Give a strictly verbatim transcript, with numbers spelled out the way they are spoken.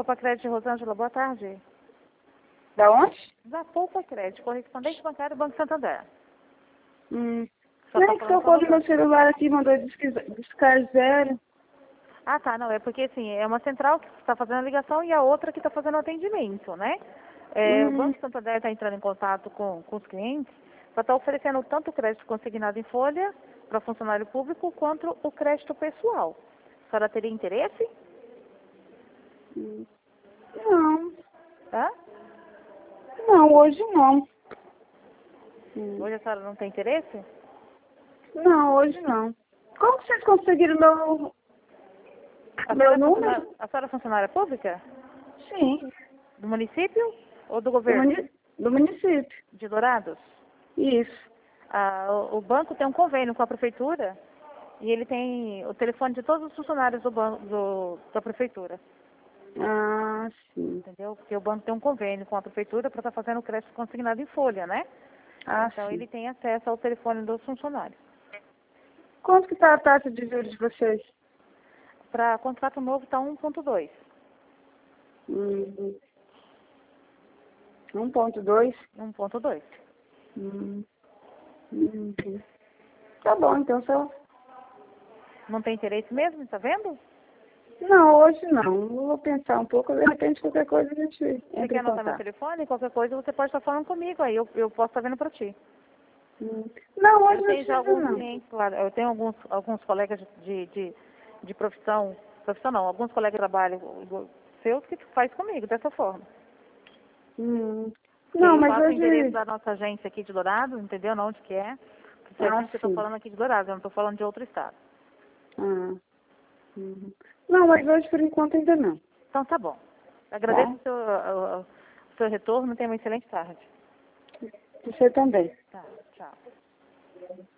Poupa Crédito Rosângela, boa tarde. Da onde? Da Poupa Crédito, correspondente bancário Banco Santander. Hum. Só Não tá é que falando com tocou a no meu Rosângela. celular aqui, mandou discar discar zero. Ah, tá, não, é porque assim, é uma central que está fazendo a ligação e a outra que está fazendo o atendimento, né? É, o Hum. Banco Santander está entrando em contato com, com os clientes para estar oferecendo tanto o crédito consignado em folha para funcionário público quanto o crédito pessoal. A senhora teria interesse? Hum. Não. Tá? Não, hoje não. Hum. Hoje a senhora não tem interesse? Não, hoje não. Como que vocês conseguiram meu, A meu senhora, é funcionária, número? a senhora é funcionária pública? Sim, Do município ou do do, governo? muni do município. De Dourados? Isso. Ah, o, o banco tem um convênio com a prefeitura e ele tem o telefone de todos os funcionários do banco, do, da prefeitura. Ah, sim. Entendeu? Porque o banco tem um convênio com a prefeitura para estar fazendo o crédito consignado em folha, né? Ah, Então sim. ele tem acesso ao telefone dos funcionários. Quanto que tá a taxa de juros de vocês? Para contrato novo está um ponto dois. Hum. um ponto dois? um ponto dois. Hum. Hum. Tá bom, então só... Não tem interesse mesmo, tá vendo? Não, hoje não. Eu vou pensar um pouco, de repente qualquer coisa a gente Você entra quer em anotar meu contato. telefone? Qualquer coisa você pode estar falando comigo, aí eu, eu posso estar vendo para ti. Hum. Não, hoje Eu não tenho já precisa alguns não. clientes lá, eu tenho alguns, alguns colegas de, de, de, de profissão, profissão não, alguns colegas de trabalho igual seus que faz comigo dessa forma. Hum. Que aí Não, eu mas passo o endereço hoje... da nossa agência aqui de Dourados, entendeu? Não onde que é. Porque a Ah, agência que eu estou sim. falando aqui de Dourados, eu não estou falando de outro estado. Ah. Uhum. Não, mas hoje por enquanto ainda não. Então tá bom. Agradeço Tá? o seu, o, o seu retorno, tenha uma excelente tarde. Você também. Tá, tchau.